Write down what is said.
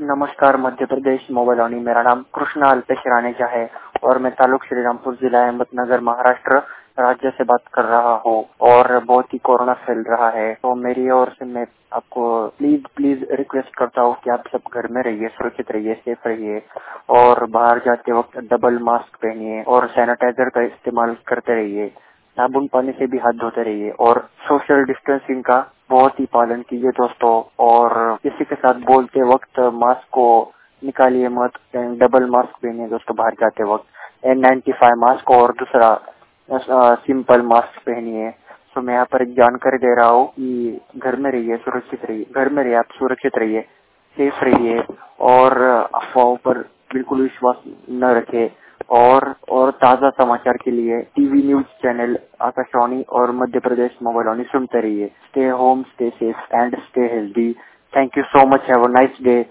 नमस्कार मध्य प्रदेश मोबाइलोनी। मेरा नाम कृष्णा अल्पेश राणेजा है और मैं तालुक श्रीरामपुर जिला अहमदनगर महाराष्ट्र राज्य से बात कर रहा हूँ। और बहुत ही कोरोना फैल रहा है, तो मेरी ओर से मैं आपको प्लीज रिक्वेस्ट करता हूँ कि आप सब घर में रहिए, सुरक्षित रहिए, सेफ रहिए और बाहर जाते वक्त डबल मास्क पहनिए और सैनिटाइजर का इस्तेमाल करते रहिए। साबुन पानी से भी हाथ धोते रहिए और सोशल डिस्टेंसिंग का बहुत ही पालन कीजिए दोस्तों। और किसी के साथ बोलते वक्त मास्क को निकालिए मत, डबल मास्क पहनिए दोस्तों बाहर जाते वक्त। N95 मास्क और दूसरा सिंपल मास्क पहनिए। तो मैं यहाँ पर एक जानकारी दे रहा हूँ कि घर में रहिए, सुरक्षित रहिए, घर में रहिए, आप सुरक्षित रहिए, सेफ रहिए और अफवाहों पर बिल्कुल विश्वास न रखें। और ताज़ा समाचार के लिए टीवी न्यूज चैनल आकाशवाणी और मध्य प्रदेश मोबाइलोनी सुनते रहिए। Stay home, stay safe and stay healthy. Thank you so much. Have a nice day.